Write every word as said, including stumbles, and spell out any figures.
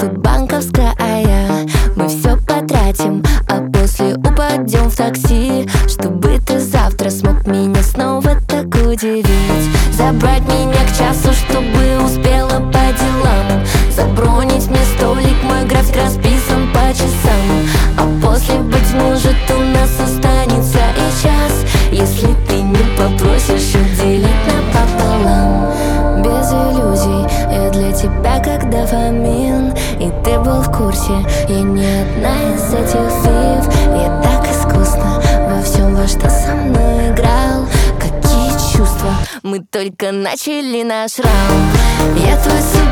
тут банковская, мы все потратим, а после упадем в такси, чтобы ты завтра смог меня снова так удивить. Забрать меня к часу, чтобы успела по делам, забронить мне столик, мой график расписан по часам. А после, быть может, у нас останется и час, если ты не попросишь уделить напополам. Без иллюзий, я для тебя как дофамин, и ты был в курсе, я не одна из этих фиф. Я так искусно во всем, во что со мной играл. Какие чувства, мы только начали наш раунд. Я твой